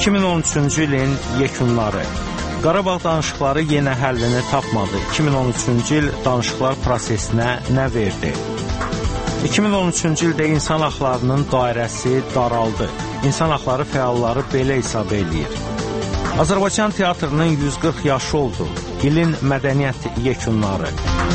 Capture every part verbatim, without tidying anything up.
iki min on üçüncü ilin yekunları. Qarabağ danışıqları yenə həllini tapmadı. iki min on üçüncü il danışıqlar prosesinə nə verdi? iki min on üçüncü ildə insan haqlarının dairəsi daraldı. İnsan haqları fəalları belə hesab eləyir. Azərbaycan teatrının yüz qırx yaşı oldu. İlin mədəniyyət yekunları.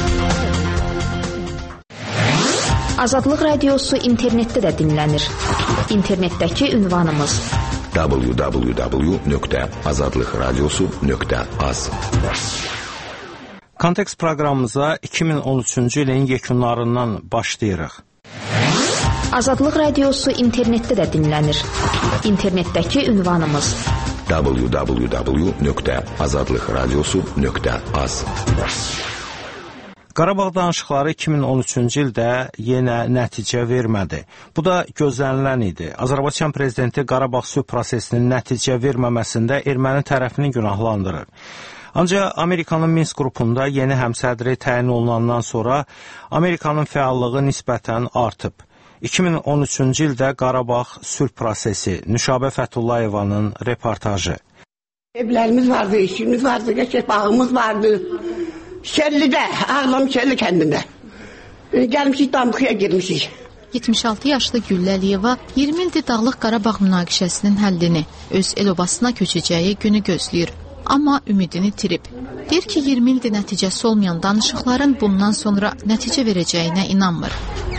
Azadlıq Radiosu internetdə də dinlənir. İnternetdəki ünvanımız w w w nöqtə azadlıq radiosu nöqtə az. Kontekst proqramımıza iki min on üçüncü ilin yekunlarından başlayırıq. Azadlıq Radiosu internetdə də dinlənir. İnternetdəki ünvanımız w w w nöqtə azadlıq radiosu nöqtə az. Qarabağ danışıqları iki min on üçüncü ildə yenə nəticə vermədi. Bu da gözlənilən idi. Azərbaycan prezidenti Qarabağ sülh prosesinin nəticə verməməsində erməni tərəfini günahlandırır. Ancaq Amerikanın Minsk qrupunda yeni həmsədri təyin olunandan sonra Amerikanın fəallığı nisbətən artıb. iki min on üçüncü ildə Qarabağ sülh prosesi. Nüşabə Fəthullayevanın reportajı. Evlərimiz vardı, işimiz vardı, geçək bağımız vardı. Şəllidə, Ağlam Şəlli kəndində. Gəlmişik, Damxıya girmişik. yetmiş altı yaşlı Güllə Əliyeva iyirmi ildir Dağlıq Qarabağ münaqişəsinin həllini, öz el-obasına köçəcəyi günü gözləyir. Amma ümidini itirib. Deyir ki, iyirmi ildir nəticəsi olmayan danışıqların bundan sonra nəticə verəcəyinə inanmır.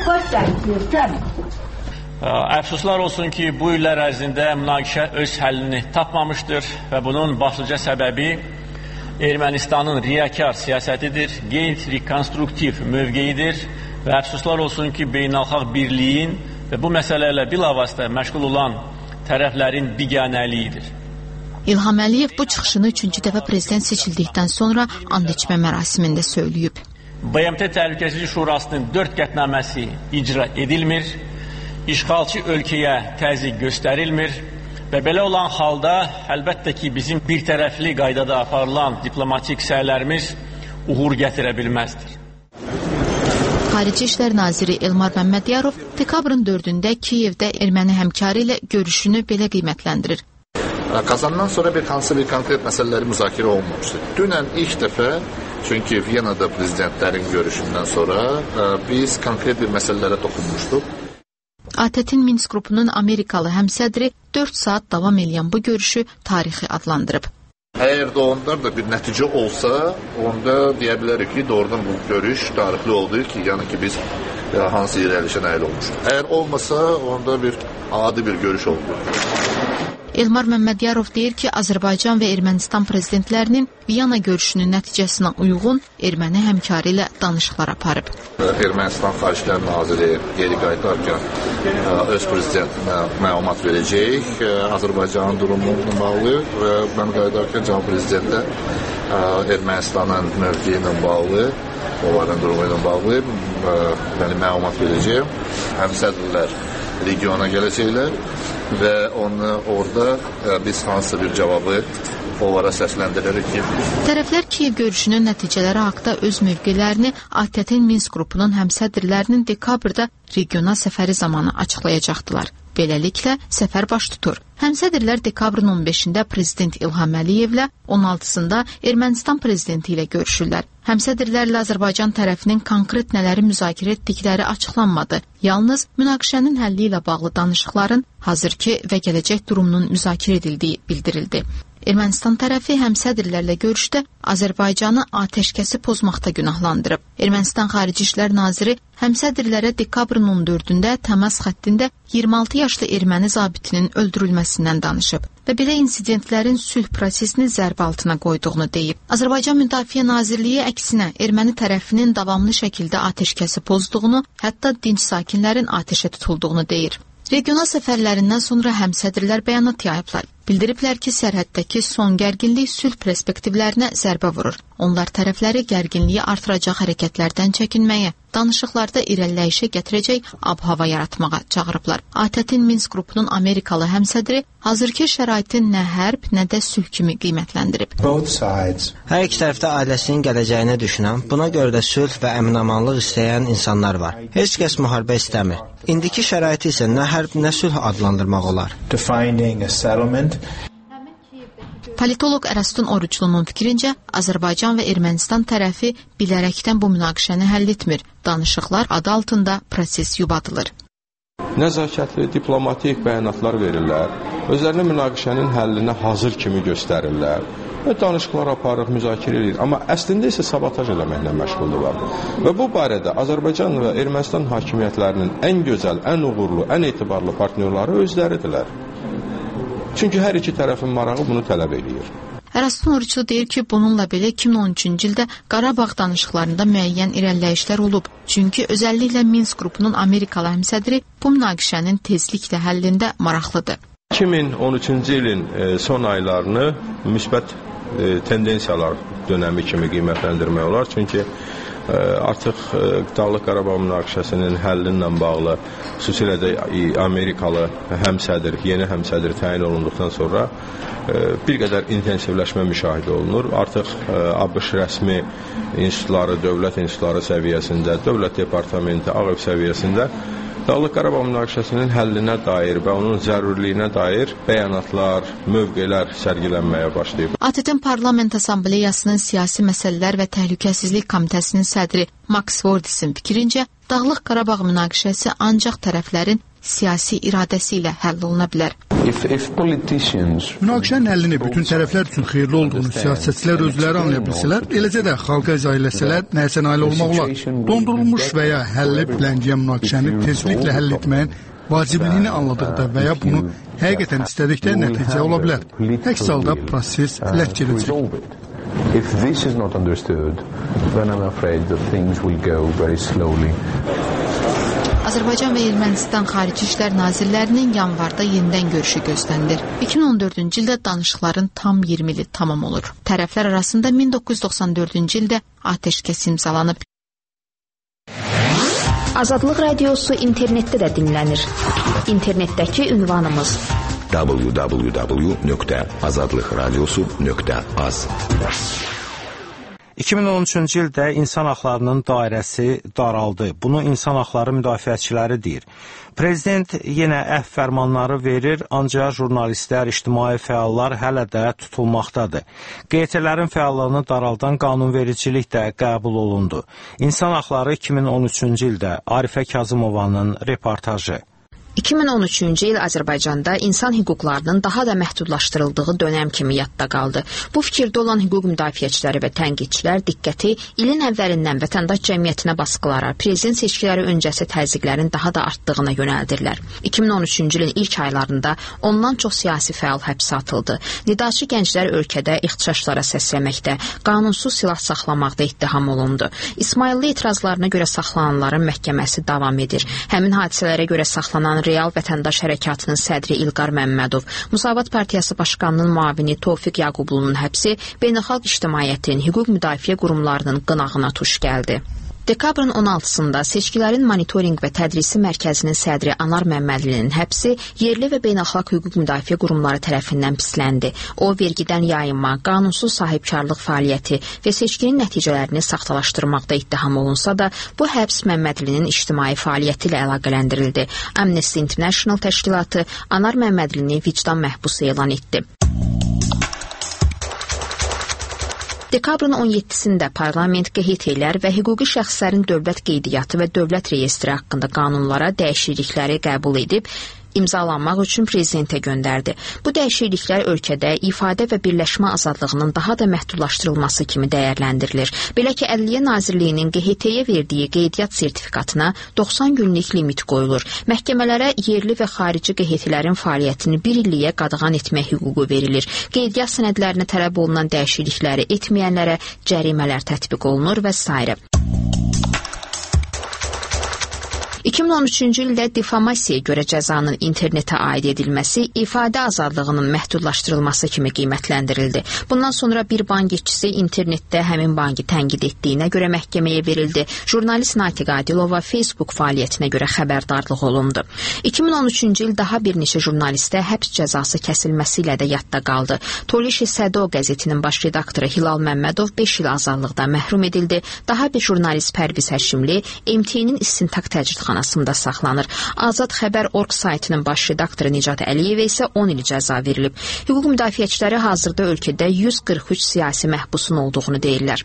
Əfsuslar olsun ki, bu illər ərzində münaqişə öz həllini tapmamışdır və bunun başlıca səbəbi Ermənistanın riyakar siyasətidir, qeyri-rekonstruktiv mövqeyidir və əfsuslar olsun ki, beynəlxalq birliyin və bu məsələlərlə bilavasitə məşğul olan tərəflərin biganəliyidir. İlham Əliyev bu çıxışını üçüncü dəfə prezident seçildikdən sonra and içmə mərasimində söyləyib. B M T Təhlükəsizlik Şurasının dörd qətnaməsi icra edilmir, işğalçı ölkəyə təzyiq göstərilmir və belə olan halda əlbəttə ki, bizim bir tərəfli qaydada aparılan diplomatik səylərimiz uğur gətirə bilməzdir. Xarici İşlər Naziri Elmar Məmmədiyarov dekabrın dördündə Kiyevdə erməni həmkarı ilə görüşünü belə qiymətləndirir. Kazandan sonra bir hansı bir konkret məsələləri müzakirə olunmamışdı. Dünən ilk dəfə, çünki Viyanada prezidentlərin görüşündən sonra biz konkret bir məsələlərə toxunmuşduq. A T T-in Minsk qrupunun Amerikalı həmsədri dörd saat davam edən bu görüşü tarixi adlandırıb. Əgər də ondan da bir nəticə olsa, onda deyə bilərik ki, doğrudan bu görüş tarixli oldu ki, yəni ki, biz hansı irəlişə nail olmuşuq. Əgər olmasa, onda bir adi bir görüş oldu. Elmar Məmmədiyarov deyir ki, Azərbaycan və Ermənistan prezidentlərinin Viyana görüşünün nəticəsinə uyğun erməni həmkarı ilə danışıqlar aparıb. Ermənistan Xaricilər Naziri geri qayıdarkən öz prezidentinə məlumat verəcək Azərbaycanın durumununla bağlı və mən qayıdarkən cənab prezidentə Ermənistanın mövqeyi ilə bağlı, onların durumu ilə bağlı məlumat verəcəyim. Həmsədrlər regiona gələcəklər və onu orada biz hansı bir cavabı onlara səsləndiririk ki... Tərəflər Kiyev görüşünün nəticələri haqda öz mövqelərini A T T-in Minsk qrupunun həmsədrlərinin dekabrda regional səfəri zamanı açıqlayacaqdılar. Beləliklə, səfər baş tutur. Həmsədrlər dekabrın on beşində prezident İlham Əliyevlə, on altısında Ermənistan prezidenti ilə görüşürlər. Həmsədrlərlə Azərbaycan tərəfinin konkret nələri müzakirə etdikləri açıqlanmadı. Yalnız münaqişənin həlli ilə bağlı danışıqların hazırki və gələcək durumunun müzakirə edildiyi bildirildi. Ermənistan tərəfi həmsədrlərlə görüşdə Azərbaycanı atəşkəsi pozmaqda günahlandırıb. Ermənistan Xarici İşlər Naziri həmsədrlərə dekabrın on dördündə təmas xəttində iyirmi altı yaşlı erməni zabitinin öldürülməsindən danışıb və belə insidentlərin sülh prosesini zərbə altına qoyduğunu deyib. Azərbaycan Müdafiə Nazirliyi əksinə erməni tərəfinin davamlı şəkildə atəşkəsi pozduğunu, hətta dinc sakinlərin atəşə tutulduğunu deyir. Regional səfərlərindən sonra həmsədrlər bəyanat yayıblar. Bildiriblər ki, sərhəddəki son gərginlik sülh perspektivlərinə zərbə vurur. Onlar tərəfləri gərginliyi artıracaq hərəkətlərdən çəkinməyə, danışıqlarda irəliləyişə gətirəcək ab-hava yaratmağa çağırıblar. A T T-in Minsk qrupunun Amerikalı həmsədri hazırki şəraitin nə hərb, nə də sülh kimi qiymətləndirib. Hər iki tərəfdə ailəsinin gələcəyini düşünən, buna görə də sülh və əmin-amanlıq istəyən insanlar var. Heç kəs müharibə istəmir. İndiki şəraiti isə nə hərb, nə sülh adlandırmaq olar. Politoloq Ərəstun Oruclunun fikrincə, Azərbaycan və Ermənistan tərəfi bilərəkdən bu münaqişəni həll etmir. Danışıqlar adı altında proses yubadılır. Nəzakətli, diplomatik bəyanatlar verirlər, özlərini münaqişənin həllinə hazır kimi göstərirlər və danışıqlar aparıq, müzakirə edir. Amma əslində isə sabotaj eləməklə məşğuldurlar. Və bu barədə Azərbaycan və Ermənistan hakimiyyətlərinin ən gözəl, ən uğurlu, ən etibarlı partnyorları özləridirlər. Çünki hər iki tərəfin marağı bunu tələb edir. Ərəstun Oruclu deyir ki, bununla belə iki min on üçüncü ildə Qarabağ danışıqlarında müəyyən irəliləyişlər olub. Çünki özəlliklə Minsk qrupunun Amerikalı həmsədri bu münaqişənin tezliklə həllində maraqlıdır. iki min on üçüncü ilin son aylarını müsbət tendensiyalar dönəmi kimi qiymətləndirmək olar. Çünki artıq Dağlıq Qarabağ münaqişəsinin həlli ilə bağlı xüsusilə də Amerikalı həmsədr, yeni həmsədr təyin olunduqdan sonra bir qədər intensivləşmə müşahidə olunur. Artıq ABŞ rəsmi institutları, dövlət institutları səviyyəsində, dövlət departamenti, Ağ Ev səviyyəsində Dağlıq Qarabağ münaqişəsinin həllinə dair və onun zəruriliyinə dair bəyanatlar, mövqelər sərgilənməyə başlayıb. A T T-in Parlament Assambleyasının Siyasi Məsələlər və Təhlükəsizlik Komitəsinin sədri Max Vordisin fikrincə, Dağlıq Qarabağ münaqişəsi ancaq tərəflərin siyasi iradəsi ilə həll oluna bilər. If, if politicians... Münaqişənin həllini bütün tərəflər üçün xeyirli olduğunu siyasətçilər özləri anlaya bilsələr, eləcə də xalqa izah eləsələr, nəyəsə nail olmaq olar. Dondurulmuş və ya həlli biləngiyə münaqişəni tezliklə həll etməyin vacibliyini anladıqda və ya bunu həqiqətən istədikdə nəticə ola bilər. Əks halda proses lək gedəcək. If this is not understood, then I'm afraid that things will go very slowly. Azərbaycan və Ermənistan Xarici İşlər Nazirlərinin yanvarda yenidən görüşü gözlənilir. iki min on dördüncü ildə danışıqların tam iyirmi ili tamam olur. Tərəflər arasında min doqquz yüz doxsan dördüncü ildə atəşkəs imzalanıb. Azadlıq Radiosu internetdə də dinlənir. İnternetdəki ünvanımız w w w nöqtə azadlıq radiosu nöqtə az. iki min on üçüncü ildə insan haqlarının dairəsi daraldı. Bunu insan haqları müdafiəçiləri deyir. Prezident yenə əhv fərmanları verir, ancaq jurnalistlər, ictimai fəallar hələ də tutulmaqdadır. Q T-lərin fəallığını daraldan qanunvericilik də qəbul olundu. İnsan haqları iki min on üçüncü ildə Arifə Kazımovanın reportajı. iki min on üçüncü il Azərbaycanda insan hüquqlarının daha da məhdudlaşdırıldığı dönəm kimi yadda qaldı. Bu fikirdə olan hüquq müdafiəçiləri və tənqidçilər diqqəti ilin əvvəlindən vətəndaş cəmiyyətinə baskılara, prezident seçkiləri öncəsi təzyiqlərin daha da artdığına yönəldirlər. iki min on üçüncü ilin ilk aylarında ondan çox siyasi fəal həbsə atıldı. Nidaçı gənclər ölkədə ixtişaşlara səsləməkdə, qanunsuz silah saxlamaqda ittiham olundu. İsmayıllı etirazlarına görə saxlananların məhkəməsi davam edir. Həmin hadisələrə görə saxlanan Real Vətəndaş Hərəkatının sədri İlqar Məmmədov, Müsavat Partiyası Başqanının müavini Tofiq Yaqublunun həbsi beynəlxalq ictimaiyyətin, hüquq müdafiə qurumlarının qınağına tuş gəldi. Dekabrın on altısında Seçkilərin Monitorinq və Tədrisi Mərkəzinin sədri Anar Məmmədlinin həbsi yerli və beynəlxalq hüquq müdafiə qurumları tərəfindən pisləndi. O, vergidən yayınma, qanunsuz sahibkarlıq fəaliyyəti və seçkinin nəticələrini saxtalaşdırmaqda ittiham olunsa da, bu həbs Məmmədlinin ictimai fəaliyyəti ilə əlaqələndirildi. Amnesty International təşkilatı Anar Məmmədlini vicdan məhbusu elan etdi. Dekabrın on yeddisində parlament Q T-lər və hüquqi şəxslərin dövlət qeydiyyatı və dövlət reyestri haqqında qanunlara dəyişiklikləri qəbul edib, imzalanmaq üçün prezidentə göndərdi. Bu dəyişikliklər ölkədə ifadə və birləşmə azadlığının daha da məhdudlaşdırılması kimi dəyərləndirilir. Belə ki, Ədliyyə Nazirliyinin Q T-yə verdiyi qeydiyyat sertifikatına doxsan günlük limit qoyulur. Məhkəmələrə yerli və xarici Q T-lərin fəaliyyətini bir illiyə qadağan etmək hüququ verilir. Qeydiyyat sənədlərinə tələb olunan dəyişiklikləri etməyənlərə cərimələr tətbiq olunur və s. iki min on üçüncü ildə difamasiyaya görə cəzanın internetə aid edilməsi ifadə azadlığının məhdudlaşdırılması kimi qiymətləndirildi. Bundan sonra bir bank işçisi internetdə həmin bankı tənqid etdiyinə görə məhkəməyə verildi. Jurnalist Natiq Adilova Facebook fəaliyyətinə görə xəbərdarlıq olundu. iki min on üçüncü il daha bir neçə jurnalistə həbs cəzası kəsilməsi ilə də yadda qaldı. Tolishi Sədo qəzetinin baş redaktoru Hilal Məmmədov beş il azadlıqdan məhrum edildi. Daha bir jurnalist Pərviz Həşimli M T-nin istintaq təcridxanasında həbsxanasında saxlanır. Azad Xəbər nöqtə org saytının baş redaktoru Nicat Əliyevə isə on il cəza verilib. Hüquq müdafiəçiləri hazırda ölkədə yüz qırx üç siyasi məhbusun olduğunu deyirlər.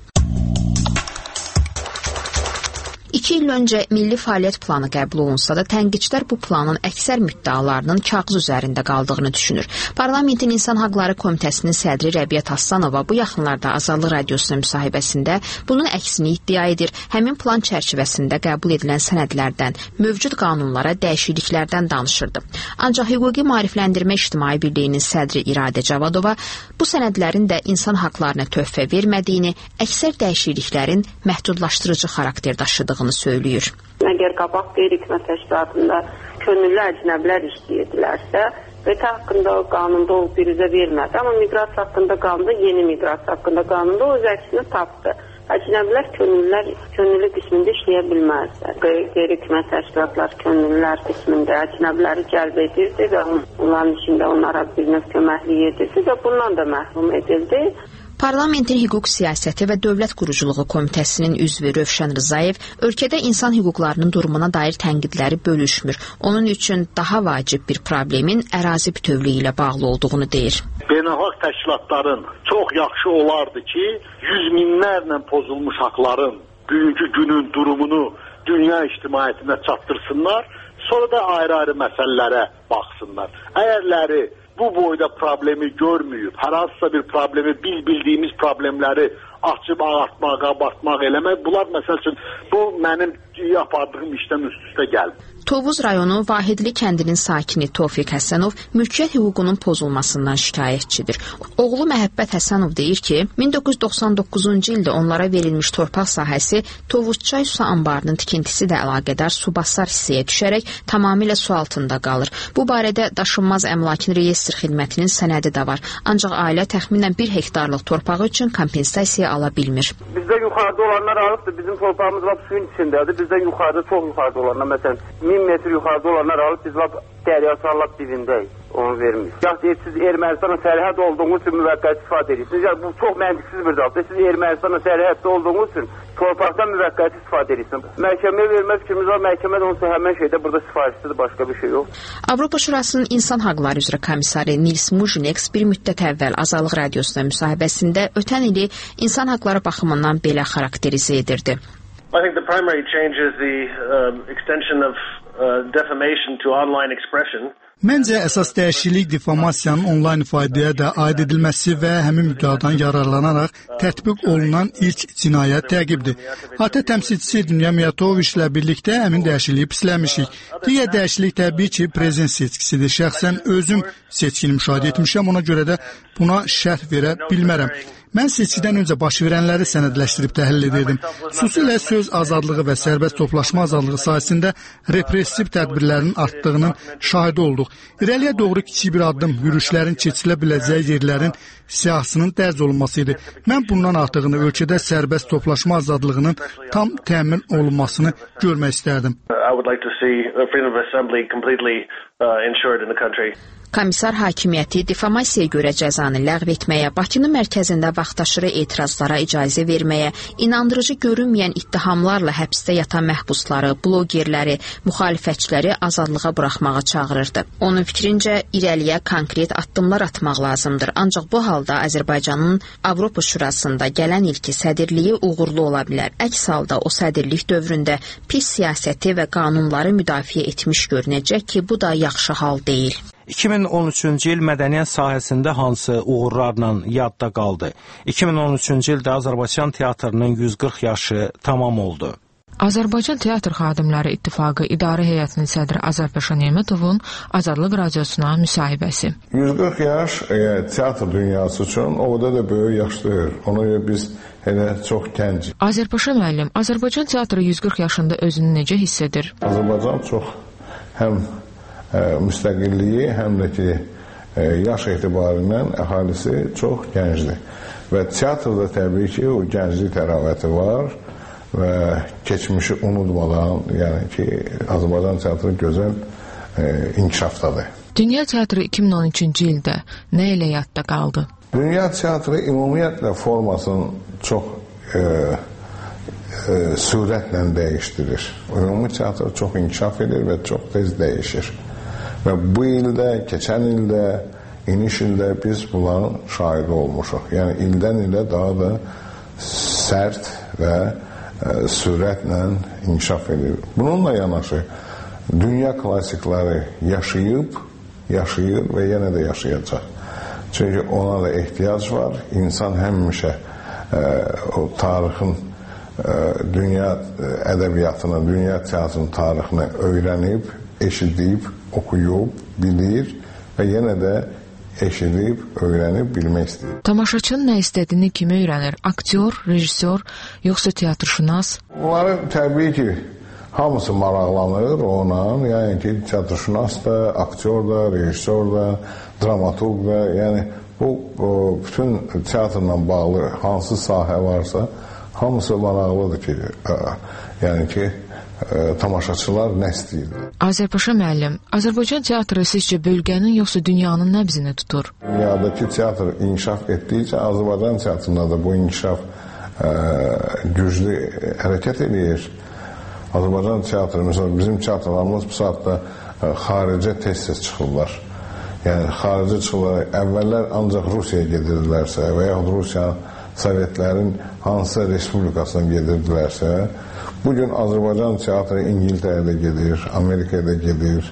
İki il öncə milli fəaliyyət planı qəbul olunsa da tənqidçilər bu planın əksər müddəalarının kağız üzərində qaldığını düşünür. Parlamentin İnsan Haqları Komitəsinin sədri Rəbiət Aslanova bu yaxınlarda Azadlıq Radiosuna müsahibəsində bunun əksini iddia edir. Həmin plan çərçivəsində qəbul edilən sənədlərdən, mövcud qanunlara dəyişikliklərdən danışırdı. Ancaq Hüquqi Maarifləndirmə İctimai Birliyinin sədri İradə Cavadova bu sənədlərin də insan haqlarına töhfə vermədiyini, əksər dəyişikliklərin məhdudlaşdırıcı xarakter daşıdığını söylüyor. Əgər qabaq qeyri-hökumət təşkilatında könüllü əcnəbilər işləyirdilərsə, vətən haqqında qanunda o biruzə vermədi. Amma miqrasiya haqqında qanunda, yeni miqrasiya haqqında qanunda o öz əksini tapdı. Əcnəbilər könüllülər könüllü qismində işləyə bilməzlər. Qeyri-hökumət təşkilatlar könüllülər qismində əcnəbiləri cəlb edirdi və onların içində onlara bir növ köməklik edirdi və bundan da məhrum edildi. Parlamentin Hüquq Siyasəti və Dövlət Quruculuğu Komitəsinin üzvü Rövşən Rzayev ölkədə insan hüquqlarının durumuna dair tənqidləri bölüşmür. Onun üçün daha vacib bir problemin ərazi bütövlüyü ilə bağlı olduğunu deyir. Beynəlxalq təşkilatların çox yaxşı olardı ki, yüz minlərlə pozulmuş haqların bugünkü günün durumunu dünya ictimaiyyətinə çatdırsınlar, sonra da ayrı-ayrı məsələlərə baxsınlar. Əgərləri bu boyda problemi görməyib, hər hansısa bir problemi, biz bildiyimiz problemləri açıb ağartmaq, qabartmaq eləmək, bunlar məsəl üçün bu mənim yapardığım işdən üst-üstə gəlmir. Tovuz rayonu Vahidli kəndinin sakini Tofiq Həsənov mülkiyyət hüququnun pozulmasından şikayətçidir. Oğlu Məhəbbət Həsənov deyir ki, min doqquz yüz doxsan doqquzuncu ildə onlara verilmiş torpaq sahəsi Tovuzçay su anbarının tikintisi də əlaqədar subasar hissəyə düşərək tamamilə su altında qalır. Bu barədə Daşınmaz Əmlakın Reyestr Xidmətinin sənədi də var. Ancaq ailə təxminən bir hektarlıq torpağı üçün kompensasiya ala bilmir. Bizdə yuxarıda olanlar alıbdır, bizim torpağımız lap suyun içindədir. Bizdə yuxarıda, çox yuxarıda olanlar, məsələn, min metr yuxarıda olanlar alıb, biz lap dəryasal lap dibindəyik, onu vermiş. Ya siz Ermənistanın sərhəd olduğunuz üçün müvəqqəti istifadə edirsiniz. Ya bu çox məntiqsiz bir daldır. Siz Ermənistanın sərhəddə olduğunuz üçün torpaqdan müvəqqəti istifadə edirsiniz. Məhkəməyə vermə fikrimiz var, məhkəmə də onsa həmən şeydə burada sifarişlidir, başqa bir şey yox. Avropa Şurasının İnsan Haqları üzrə komissarı Nils Mujineks bir müddət əvvəl Azadlıq Radiosuna müsahibəsində ötən ili insan haqları baxımından belə xarakterizə edirdi. I think the primary change is the um, extension of uh, defamation to online expression. Məncə əsas dəyişiklik difamasiyanın onlayn ifadəyə də aid edilməsi və həmin müddəadan yararlanaraq tətbiq olunan ilk cinayət təqibdir. A T təmsilçisi Dünya Miyatoviçlə birlikdə həmin dəyişikliyi pisləmişik. Digər dəyişiklik təbii ki, prezident seçkisidir. Şəxsən özüm seçkini müşahidə etmişəm, ona görə də buna şərh verə bilmərəm. Mən seçkidən öncə baş verənləri sənədləşdirib təhlil edirdim. Xüsusilə söz azadlığı və sərbəst toplaşma azadlığı sayəsində repressiv tədbirlərin artdığının şahidi olduq. İrəliyə doğru kiçik bir addım yürüşlərin keçilə biləcəyi yerlərin siyahısının dərc olunması idi. Mən bundan artığını ölkədə sərbəst toplaşma azadlığının tam təmin olunmasını görmək istərdim. I would like to see freedom of assembly completely uh, ensured in the country. Komissar hakimiyyəti difamasiyaya görə cəzanı ləğv etməyə, Bakının mərkəzində vaxtaşırı etirazlara icazə verməyə, inandırıcı görünməyən ittihamlarla həbsdə yatan məhbusları, blogerləri, müxalifətçiləri azadlığa buraxmağa çağırırdı. Onun fikrincə, irəliyə konkret addımlar atmaq lazımdır. Ancaq bu halda Azərbaycanın Avropa Şurasında gələn ilki sədrliyi uğurlu ola bilər. Əks halda o sədrlik dövründə pis siyasəti və qanunları müdafiə etmiş görünəcək ki, bu da yaxşı hal deyil. iki min on üçüncü il mədəniyyət sahəsində hansı uğurlarla yadda qaldı? iki min on üçüncü ildə Azərbaycan teatrının yüz qırx yaşı tamam oldu. Azərbaycan Teatr Xadimləri İttifaqı İdarə Heyətinin sədri Azərpaşa Nemətovun Azadlıq Radiosuna müsahibəsi. yüz qırx yaş e, teatr dünyası üçün o da da böyük yaşdır. Ona görə biz elə çox gənc. Azərpaşa müəllim, Azərbaycan teatrı yüz qırx yaşında özünü necə hiss edir? Azərbaycan çox həm e, müstəqilliyi, həm də ki e, yaş etibarindən əhalisi çox gəncdir. Və teatrda təbii ki o gənclik təravəti var və keçmişi unutmadan, yəni ki Azərbaycan teatrı gözəl e, inkişafdadır. Dünya teatrı iki min on üçüncü ildə nə ilə yadda qaldı? Dünya teatrı ümumiyyətlə formasının çox e, e, sürətlə dəyişdirir. Ümumi teatr çox inkişaf edir və çox tez dəyişir. Və bu ildə, keçən ildə, iniş ildə biz bunların şahidi olmuşuq. Yəni ildən ilə daha da sərt və e, sürətlə inkişaf edir. Bununla yanaşı dünya klassikləri yaşayıb, yaşayır və yenə də yaşayacaq. Çünki ona da ehtiyac var. İnsan həmişə e, o tarixin, e, dünya ədəbiyyatını, dünya teatrının tarixini öyrənib, eşidib, oxuyub, bilir və yenə də eşidib, öyrənib, bilmək istəyir. Tamaşaçının nə istədiyini kim öyrənir? Aktyor, rejissor, yoxsa teatrşünas? Bunları təbii ki, hamısı maraqlanır ona, yəni ki, teatrşünas da, aktyor da, rejissor da, dramaturq da, yəni bu o, bütün teatrla bağlı hansı sahə varsa, hamısı maraqlıdır ki, ə, yəni ki, ə, tamaşaçılar nə istəyirlər. Azərpaşa müəllim, Azərbaycan teatrı sizcə bölgənin yoxsa dünyanın nəbzini tutur? Dünyadakı teatr inkişaf etdikcə Azərbaycan teatrında da bu inkişaf ə, güclü hərəkət edir. Azərbaycan teatrı, məsələn, bizim teatrlarımız bu saatda ə, xaricə tez-tez çıxırlar. Yəni, xarici çıxırlar. Əvvəllər ancaq Rusiyaya gedirdilərsə və yaxud Rusiya, Sovetlərin hansısa respublikasına gedirdilərsə, bugün Azərbaycan teatrı İngiltərədə gedir, Amerikada gedir,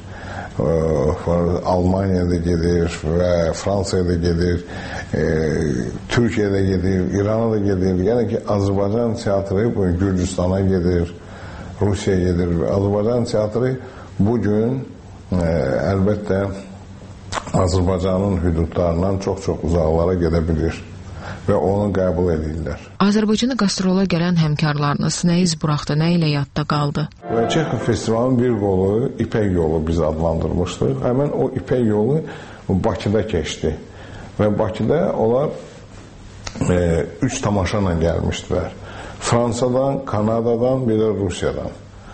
ə, Almaniyada gedir və Fransiyada gedir, ə, Türkiyədə gedir, İrana da gedir. Yəni ki, Azərbaycan teatrı Gürcüstana gedir, Rusiyaya gedir və Azərbaycan teatrı bugün ə, əlbəttə Azərbaycanın hüdudlarından çox-çox uzaqlara gedə bilir və onu qəbul edirlər. Azərbaycana qastrol'a gələn həmkarlarınız nə iz buraxdı, nə ilə yadda qaldı? Və Çexov festivalının bir qolu İpək yolu biz adlandırmışdıq. Həmin o İpək yolu Bakıda keçdi və Bakıda onlar e, üç tamaşa ilə gəlmişdilər. Fransadan, Kanadadan, bir də Rusiyadan.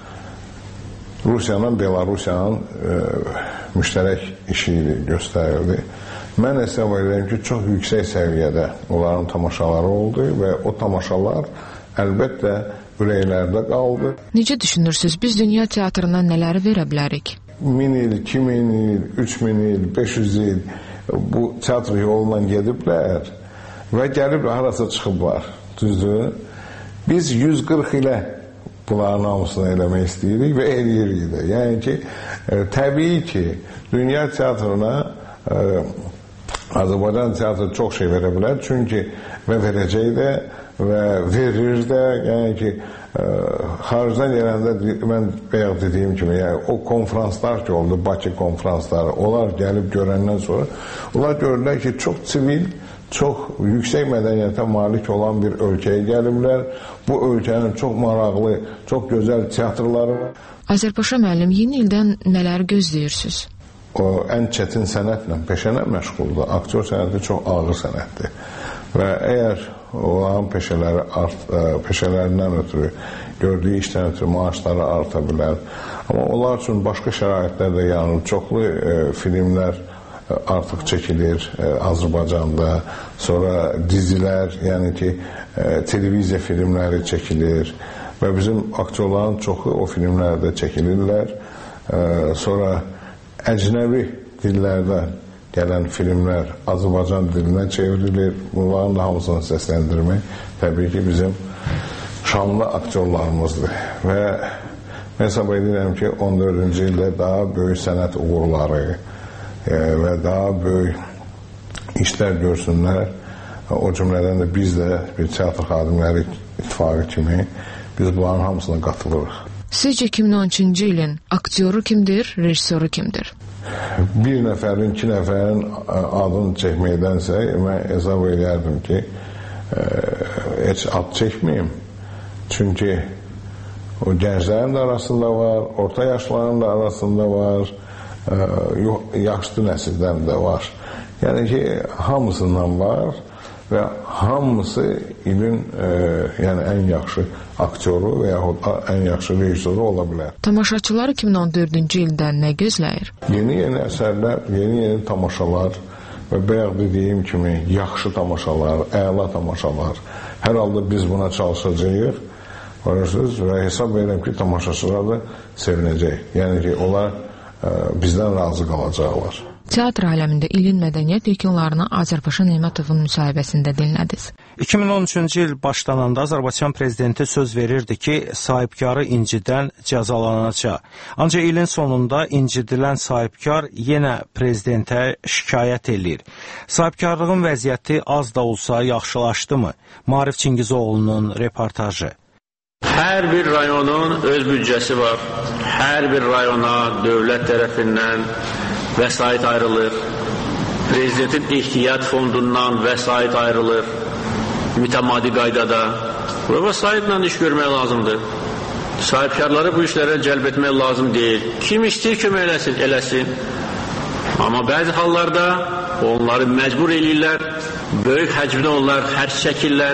Rusiyanın, Belarusiyanın e, müştərək işi göstərirdi. Mən hesab edirəm ki, çox yüksək səviyyədə onların tamaşaları oldu və o tamaşalar əlbəttə ürəklərdə qaldı. Necə düşünürsünüz, biz dünya teatrına nələri verə bilərik? Min il, iki min il, üç min il, beş yüz il bu teatr yolundan gediblər və gəlib harasa çıxıblar, düzdür? Biz yüz qırx ilə bunların hamısını eləmək istəyirik və eləyirik də. Yəni ki, e, təbii ki, dünya teatrına e, Azərbaycan teatrı çox şey verə bilər, çünki və verəcək də və verir də, yəni ki, ə, xaricdən gələndə mən bayaq dediyim kimi, yəni o konferanslar ki oldu, Bakı konferansları, onlar gəlib görəndən sonra, onlar görürlər ki, çox sivil, çox yüksək mədəniyyətə malik olan bir ölkəyə gəliblər. Bu ölkənin çox maraqlı, çox gözəl teatrları var. Azərpaşa müəllim, yeni ildən nələr gözləyirsiniz? O ən çətin sənətlə, peşənə məşğuldur. Aktyor sənəti çox ağır sənətdir. Və əgər onların peşələri art, peşələrindən ötürü, gördüyü işdən ötürü maaşları arta bilər. Amma onlar üçün başqa şəraitlər də yanır. Çoxlu e, filmlər artıq çəkilir e, Azərbaycanda. Sonra dizilər, yəni ki, e, televiziya filmləri çəkilir. Və bizim aktyorların çoxu o filmlərdə çəkilirlər. E, sonra əcnəbi dillərdə gələn filmlər Azərbaycan dilinə çevrilir. Bunların da hamısını səsləndirmək təbii ki, bizim şanlı aktyorlarımızdır. Və hesab edirəm ki, on dördüncü ildə daha böyük sənət uğurları e, və daha böyük işlər görsünlər. O cümlədən də biz də bir teatr xadimləri ittifaqı kimi biz bunların hamısına qatılırıq. Sizcə iki min on üçüncü ilin aktyoru kimdir, rejissoru kimdir? Bir nəfərin, iki nəfərin adını çəkməkdənsə mən hesab edərdim ki, e, heç ad çəkməyim. Çünki o gənclərin də arasında var, orta yaşların da arasında var, e, yaşlı nəsildən də var. Yəni ki, hamısından var və hamısı ilin e, yəni ən yaxşı aktyoru və yaxud ən yaxşı rejissoru ola bilər. Tamaşaçılar iki min on dördüncü ildən nə gözləyir? Yeni-yeni əsərlər, yeni-yeni tamaşalar və bayaq dediyim kimi yaxşı tamaşalar, əla tamaşalar. Hər halda biz buna çalışacağıq. Görürsünüz və hesab verirəm ki, tamaşaçılar da sevinəcək. Yəni ki, onlar ə, bizdən razı qalacaqlar. Teatr aləmində ilin mədəniyyət regionlarını Azərbaycan Nemətovun müsahibəsində dinlədiniz. iki min on üçüncü il başlananda Azərbaycan prezidenti söz verirdi ki, sahibkarı incidən cəzalanacaq. Ancaq ilin sonunda incidilən sahibkar yenə prezidentə şikayət eləyir. Sahibkarlığın vəziyyəti az da olsa yaxşılaşdımı? Maarif Çingizoğlu'nun reportajı. Hər bir rayonun öz büdcəsi var. Hər bir rayona dövlət tərəfindən vəsait ayrılır. Prezidentin ehtiyat fondundan vəsait ayrılır. Mütəmadi qaydada. Bu vəsaitlə iş görmək lazımdır. Sahibkarları bu işlərə cəlb etmək lazım deyil. Kim istəyir kömək eləsin, eləsin. Amma bəzi hallarda onları məcbur eləyirlər. Böyük həcmdə onlar xərc çəkirlər.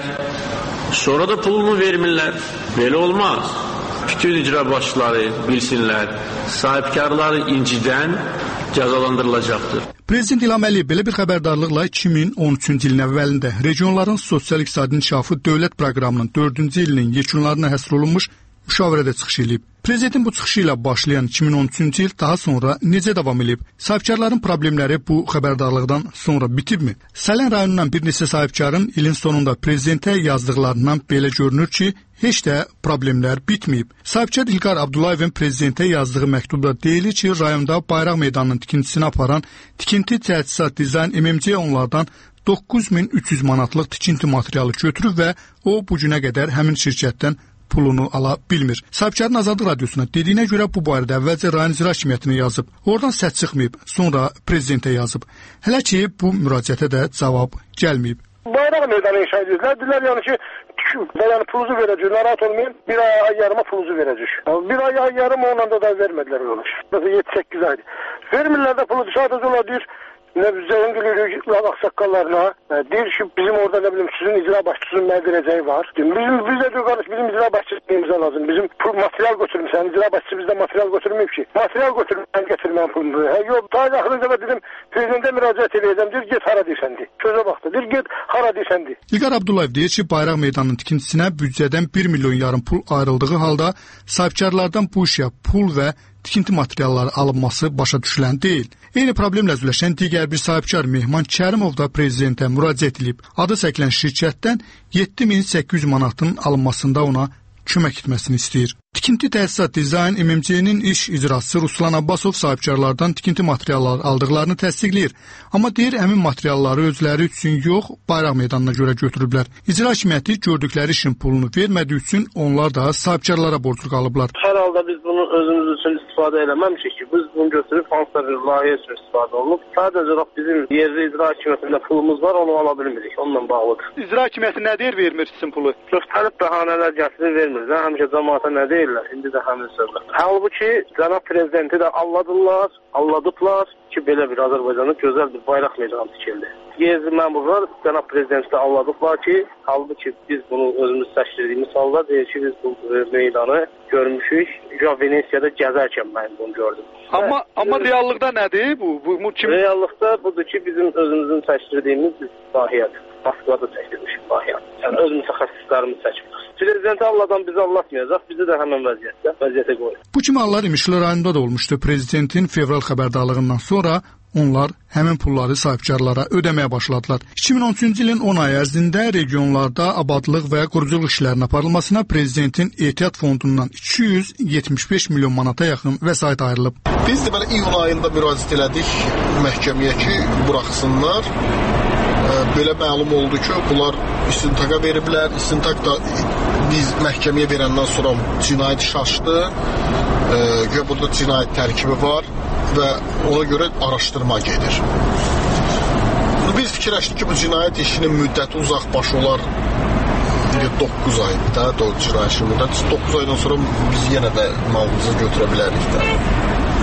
Sonra da pulunu vermirlər. Belə olmaz. Bütün icra başçıları bilsinlər. Sahibkarları incidən cəzalandırılacaqdır. Prezident İlham Əliyev belə bir xəbərdarlıqla iki min on üçüncü ilin əvvəlində regionların sosial-iqtisadi inkişafı dövlət proqramının dördüncü ilinin yekunlarına həsr olunmuş müşavirədə çıxış edib. Prezidentin bu çıxışı ilə başlayan iki min on üçüncü il daha sonra necə davam edib? Sahibkarların problemləri bu xəbərdarlıqdan sonra bitibmi? Sələn rayonundan bir neçə sahibkarın ilin sonunda prezidentə yazdıqlarından belə görünür ki, heç də problemlər bitməyib. Sahibkar İlqar Abdullayevin prezidentə yazdığı məktubda deyilir ki, rayonda bayraq meydanının tikintisini aparan tikinti təsisat dizayn M M C onlardan doqquz min üç yüz manatlıq tikinti materialı götürüb və o bu günə qədər həmin şirkətdən pulunu ala bilmir. Sahibkarın Azadlıq Radiosuna dediyinə görə bu barədə əvvəlcə rayon icra hakimiyyətinə yazıb. Oradan səs çıxmayıb, sonra prezidentə yazıb. Hələ ki, bu müraciətə də cavab gəlməyib. Bayraq meydanı inşa edirlər. Dedilər yəni ki, yəni pulunuzu verəcək, narahat olmayın, bir ay yarıma pulunuzu verəcək. Bir ay yarım onunla da, da vermədilər yolu. Mesela yeddi səkkiz aydır. Vermirlər də pulu, sadəcə olar deyir, nə bizəyin gülürük ağsaqqallarına, deyir ki, bizim orada nə bilim, sizin icra başçısının nə verəcəyi var. Bizim, biz də diyor, qardaş, bizim icra başçısına lazım. Bizim pul, material götürmüşsən, icra başçısı bizdə material götürməyib ki. Material götürmüşsən, getirməyən pulunu. Hə, yox, daha yaxınca dedim, prezidentə müraciət edəcəm, deyir, get hara deysəndi. Sözə baxdı, deyir, get hara deysəndi. İlqar Abdullayev deyir ki, bayraq meydanının tikintisinə büdcədən bir milyon yarım pul ayrıldığı halda sahibkarlardan bu işə pul və tikinti materialları alınması başa düşülən deyil. Eyni problemlə üzləşən digər bir sahibkar Mehman Kərimov da prezidentə müraciət edib. Adı çəkilən şirkətdən yeddi min səkkiz yüz manatın alınmasında ona kömək etməsini istəyir. Tikinti təsisat dizayn M M C-nin iş icraçısı Ruslan Abbasov sahibkarlardan tikinti materialları aldıqlarını təsdiqləyir. Amma deyir, həmin materialları özləri üçün yox, bayraq meydanına görə götürüblər. İcra hakimiyyəti gördükləri işin pulunu vermədiyi üçün onlar da sahibkarlara borclu qalıblar. Hər halda biz bunu özümüz üçün istifadə eləməmişik ki, biz bunu götürüb hansısa bir layihə üçün istifadə olunub. Sadəcə bizim yerli icra hakimiyyətində pulumuz var, onu ala bilmirik, onunla bağlıdır. İcra hakimiyyəti nə deyir, vermir sizin pulu? Müxtəlif bəhanələr gətirir, vermir. Həmişə cəmaata nə deyirlər, indi də həmin sözlər. Halbuki cənab prezidenti də alladırlar, alladıblar ki, belə bir Azərbaycanda gözəl bir bayraq meydanı tikildi. Yerli məmurlar cənab prezidenti də alladıblar ki, halbuki biz bunu özümüz təşkil halda deyir ki, biz bu meydanı görmüşük. Ya Venesiyada gəzərkən mən bunu gördüm. Amma amma reallıqda nədir bu? Bu, bu kim? Reallıqda budur ki, bizim özümüzün təşkil etdiyimiz layihə. Moskvada təşkil edilmiş layihə. Yəni öz mütəxəssislərimiz təşkil edir. Prezidenti Allahdan bizi anlatmayacaq, bizi də həmin vəziyyətdə vəziyyətə qoyur. Bu kimi hallar İmişli rayonunda da olmuşdu. Prezidentin fevral xəbərdarlığından sonra onlar həmin pulları sahibkarlara ödəməyə başladılar. iki min on üçüncü ilin on ay ərzində regionlarda abadlıq və quruculuq işlərinin aparılmasına prezidentin ehtiyat fondundan iki yüz yetmiş beş milyon manata yaxın vəsait ayrılıb. Biz də belə iyun ayında müraciət elədik məhkəməyə ki, buraxsınlar. Belə məlum oldu ki, bunlar istintaqa veriblər. İstintaq da biz məhkəməyə verəndən sonra cinayət şaşdı. E, burada cinayət tərkibi var və ona görə araşdırma gedir. Biz fikirləşdik ki, bu cinayət işinin müddəti uzaq baş olar. doqquz aydır da, cinayət işinin müddəti. doqquz aydan sonra biz yenə də malımızı götürə bilərik də.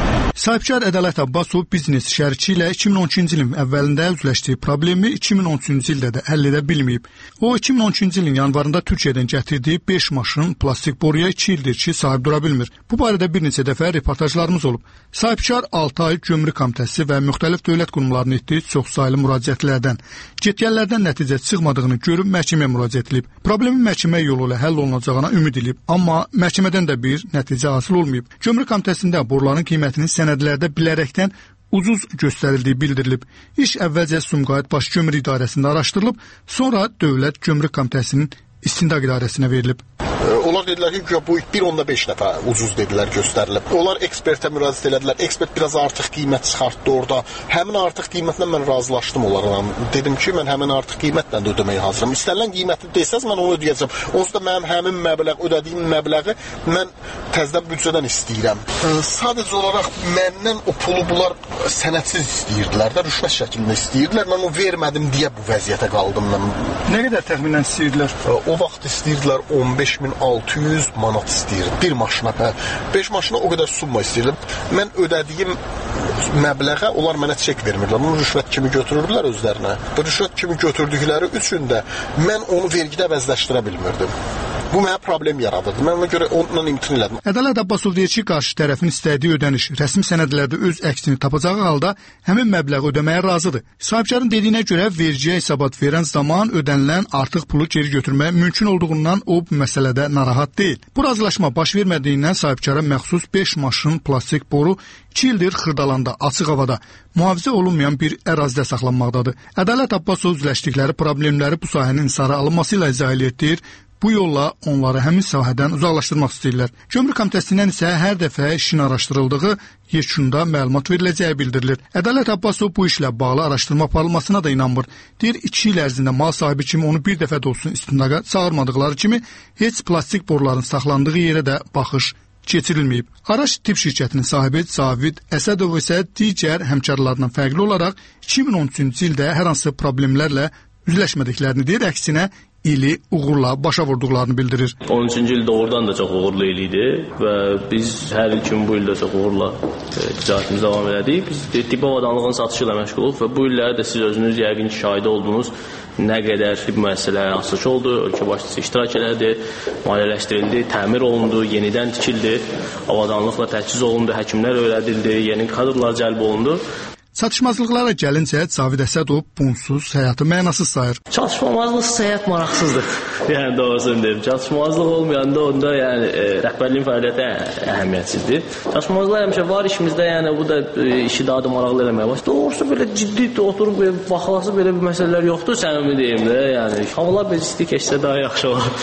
Sahibkar Ədalət Abbasov biznes şəriki ilə iki min on ikinci ilin əvvəlində üzləşdiyi problemi iki min on üçüncü ildə də həll edə bilməyib. O, iki min on ikinci ilin yanvarında Türkiyədən gətirdiyi beş maşın plastik boruya iki ildir ki, sahib dura bilmir. Bu barədə bir neçə dəfə reportajlarımız olub. Sahibkar altı ay Gömrük Komitəsi və müxtəlif dövlət qurumlarının etdiyi çoxsaylı müraciətlərdən, getgənlərdən nəticə çıxmadığını görüb məhkəməyə müraciət edib. Problemin məhkəmə yolu ilə həll olunacağına ümid edib, amma məhkəmədən də bir nəticə hasil olmayıb. Gömrük Komitəsində boruların qiymətinin sənədlərdə bilərəkdən ucuz göstərildiyi bildirilib. İş əvvəlcə Sumqayıt Baş Gömrük İdarəsində araşdırılıb, sonra Dövlət Gömrük Komitəsinin İstintaq İdarəsinə verilib. Onlar dedilər ki, bu bir onda beş dəfə ucuz dedilər, göstərilib. Onlar ekspertə müraciət elədilər. Ekspert biraz artıq qiymət çıxartdı orada. Həmin artıq qiymətlə mən razılaşdım onlarla. Dedim ki, mən həmin artıq qiymətlə də ödəməyə hazıram. İstənilən qiyməti desəz, mən onu ödəyəcəm. Onsuz da mənim həmin məbləğ, ödədiyim məbləği mən təzədən büdcədən istəyirəm. Sadəcə olaraq məndən o pulu bunlar sənədsiz istəyirdilər də, rüşvət şəklində istəyirdilər. Mən onu vermədim deyə bu vəziyyətə qaldım mən. Nə qədər təxminən istəyirdilər? O vaxt istəyirdilər on beş min altı yüz manat istəyirdim. Bir maşına, beş maşına o qədər summa istəyirdim. Mən ödədiyim məbləğə onlar mənə çek vermirlər. Bunu rüşvət kimi götürürdülər özlərinə. Bu rüşvət kimi götürdükləri üçün də mən onu vergidə əvəzləşdirə bilmirdim. Bu mənə problem yaradırdı. Mən ona görə ondan imtina elədim. Ədalət Abbasov deyir ki, qarşı tərəfin istədiyi ödəniş rəsmi sənədlərdə öz əksini tapacağı halda həmin məbləği ödəməyə razıdır. Sahibkarın dediyinə görə vergiyə hesabat verən zaman ödənilən artıq pulu geri götürmək mümkün olduğundan o bu məsələdə narahat deyil. Bu razılaşma baş vermədiyindən sahibkara məxsus beş maşın plastik boru iki ildir Xırdalanda, açıq havada, mühafizə olunmayan bir ərazidə saxlanmaqdadır. Ədalət Abbasov üzləşdikləri problemləri bu sahənin insara alınması ilə izah edir. Bu yolla onları həmin sahədən uzaqlaşdırmaq istəyirlər. Gömrük Komitəsindən isə hər dəfə işin araşdırıldığı, yekunda məlumat veriləcəyi bildirilir. Ədalət Abbasov bu işlə bağlı araşdırma aparılmasına da inanmır. Deyir, iki il ərzində mal sahibi kimi onu bir dəfə də olsun istintaqa çağırmadıqları kimi heç plastik boruların saxlandığı yerə də baxış keçirilməyib. Araç tip şirkətinin sahibi Cavid Əsədov isə digər həmkarlarından fərqli olaraq iki min on üçüncü ildə hər hansı problemlərlə üzləşmədiklərini deyir, əksinə ili uğurla başa vurduqlarını bildirir. on üçüncü ildə oradan da çox uğurlu il idi və biz hər il kimi bu ildə çox uğurla e, ticarətimiz davam elədik. Biz tibb avadanlığının satışı ilə məşğuluq və bu illərdə də siz özünüz yəqin ki, şahidi oldunuz nə qədər tibb müəssisələri açılış oldu, ölkə başçısı iştirak elədi, maliyyələşdirildi, təmir olundu, yenidən tikildi, avadanlıqla təchiz olundu, həkimlər öyrədildi, yeni kadrlar cəlb olundu. Çatışmazlıqlara gəlincə Cavid Əsədov bunsuz həyatı mənasız sayır. Çatışmamazlıq həyat maraqsızdır. Yəni doğrusunu deyim. Çatışmazlıq olmayanda onda yəni e, rəhbərliyin fəaliyyəti əhəmiyyətsizdir. Çatışmazlıqlar həmişə var işimizdə, yəni bu da e, işi daha da maraqlı eləməyə başlayır. Doğrusu belə ciddi oturub belə baxılası belə bir məsələlər yoxdur, səmimi deyim də. Yəni havalar belə isti keçsə daha yaxşı olar.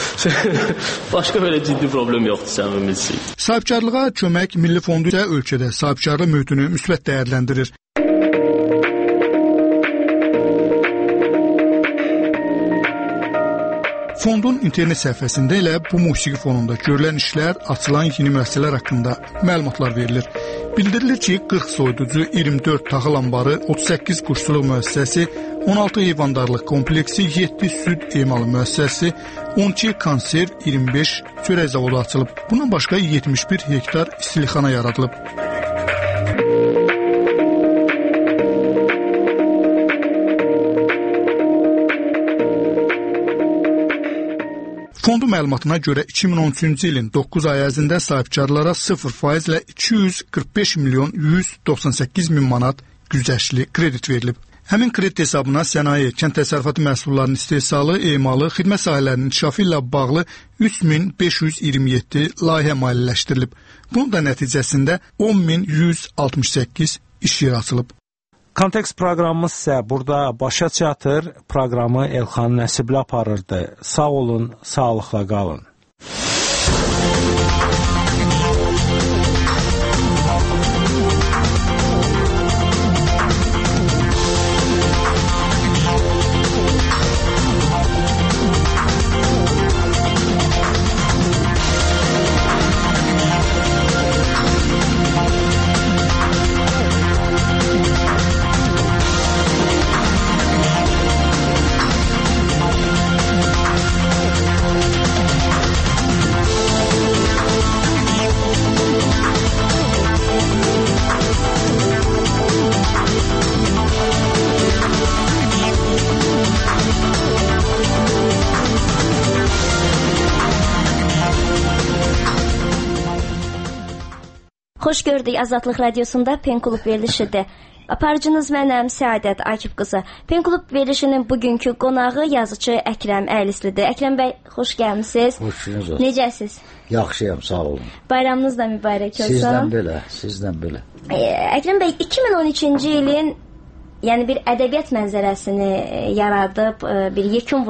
Başqa belə ciddi problem yoxdur səmimisi. Sahibkarlığa kömək Milli Fondu isə ölkədə sahibkarlıq mühitini müsbət dəyərləndirir. Fondun internet səhifəsində elə bu musiqi fonunda görülən işlər, açılan yeni müəssisələr haqqında məlumatlar verilir. Bildirilir ki, qırx soyuducu, iyirmi dörd taxıl anbarı, otuz səkkiz quşçuluq müəssisəsi, on altı heyvandarlıq kompleksi, yeddi süd emalı müəssisəsi, on iki konserv, iyirmi beş çörək zavodu açılıb. Bundan başqa yetmiş bir hektar istilixana yaradılıb. Fondu məlumatına görə iki min on üçüncü ilin doqquz ay ərzində sahibkarlara sıfır faizlə iki yüz qırx beş milyon yüz doxsan səkkiz min manat güzəştli kredit verilib. Həmin kredit hesabına sənaye, kənd təsərrüfatı məhsullarının istehsalı, emalı, xidmət sahələrinin inkişafı ilə bağlı üç min beş yüz iyirmi yeddi layihə maliyyələşdirilib. Bunun da nəticəsində on min yüz altmış səkkiz iş yeri açılıb. Kontekst proqramımız isə burada başa çatır. Proqramı Elxan Nəsibli aparırdı. Sağ olun, sağlıqla qalın. Xoş gördük Azadlıq Radiosunda Pen Klub verilişidir. Aparıcınız mənəm Səadət Akif qızı. Pen Klub verilişinin bugünkü qonağı yazıcı Əkrəm Əylislidir. Əkrəm bəy, xoş gəlmisiniz. Xoş gəldiniz. Necəsiz? Yaxşıyam, sağ olun. Bayramınız da mübarək olsun. Sizdən belə, sizdən belə. Əkrəm bəy, iki min on üçüncü ilin yəni bir ədəbiyyat mənzərəsini yaradıb, bir yekun